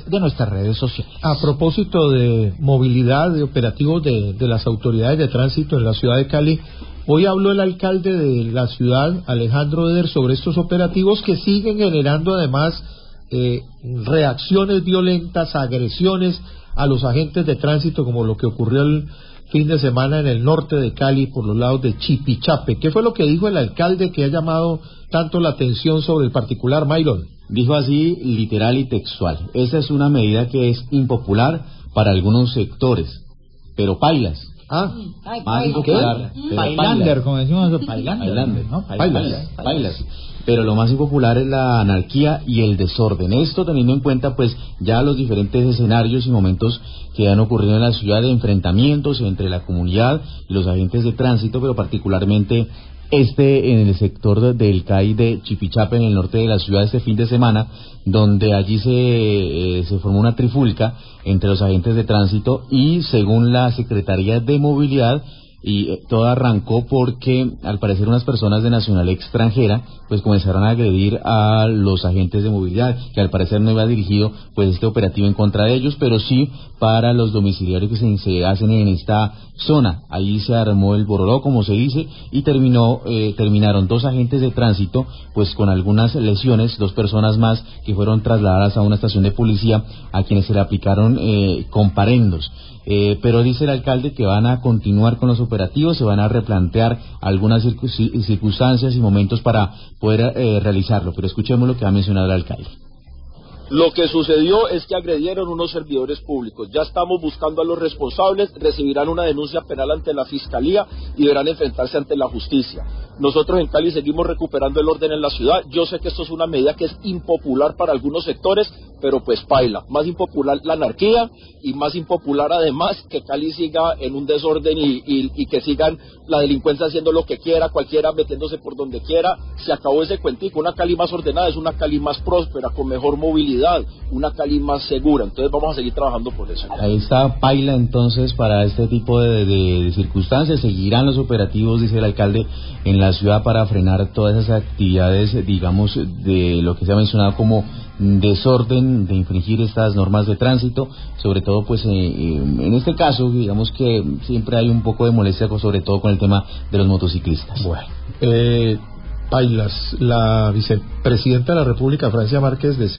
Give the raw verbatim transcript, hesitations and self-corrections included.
de nuestras redes sociales. A propósito de movilidad, de operativos de, de las autoridades de tránsito en la ciudad de Cali, hoy habló el alcalde de la ciudad, Alejandro Eder, sobre estos operativos que siguen generando además eh, reacciones violentas, agresiones a los agentes de tránsito, como lo que ocurrió el fin de semana en el norte de Cali, por los lados de Chipichape. ¿Qué fue lo que dijo el alcalde que ha llamado tanto la atención sobre el particular, Myron? Dijo así, literal y textual: esa es una medida que es impopular para algunos sectores, pero pailas. Ah, Ay, más impopular. Pailander, como decimos nosotros, Pailander, Pailander, ¿no? Pailas, pailas, pailas. Pero lo más impopular es la anarquía y el desorden. Esto teniendo en cuenta pues ya los diferentes escenarios y momentos que han ocurrido en la ciudad de enfrentamientos entre la comunidad y los agentes de tránsito, pero particularmente este en el sector de, del C A I de Chipichape, en el norte de la ciudad, este fin de semana, donde allí se, eh, se formó una trifulca entre los agentes de tránsito y, según la Secretaría de Movilidad, y eh, todo arrancó porque al parecer unas personas de nacionalidad extranjera pues comenzaron a agredir a los agentes de movilidad, que al parecer no iba dirigido pues este operativo en contra de ellos, pero sí para los domiciliarios que se, se hacen en esta zona. Ahí se armó el boroló, como se dice, y terminó eh, terminaron dos agentes de tránsito pues con algunas lesiones, dos personas más que fueron trasladadas a una estación de policía, a quienes se le aplicaron eh, comparendos. Eh, pero dice el alcalde que van a continuar con los operativos, se van a replantear algunas circunstancias y momentos para poder eh, realizarlo. Pero escuchemos lo que ha mencionado el alcalde. Lo que sucedió es que agredieron unos servidores públicos. Ya estamos buscando a los responsables, recibirán una denuncia penal ante la Fiscalía y deberán enfrentarse ante la justicia. Nosotros en Cali seguimos recuperando el orden en la ciudad. Yo sé que esto es una medida que es impopular para algunos sectores, pero pues paila. Más impopular la anarquía y más impopular además que Cali siga en un desorden y, y, y que sigan la delincuencia haciendo lo que quiera, cualquiera metiéndose por donde quiera. Se acabó ese cuentico. Una Cali más ordenada es una Cali más próspera, con mejor movilidad, una Cali más segura. Entonces vamos a seguir trabajando por eso. Ahí está paila entonces para este tipo de, de, de circunstancias. Seguirán los operativos, dice el alcalde, en la ciudad para frenar todas esas actividades, digamos, de lo que se ha mencionado como desorden, de infringir estas normas de tránsito, sobre todo pues eh, en este caso, digamos que siempre hay un poco de molestia, sobre todo con el tema de los motociclistas. Bueno, eh, pailas, la vicepresidenta de la República, Francia Márquez, de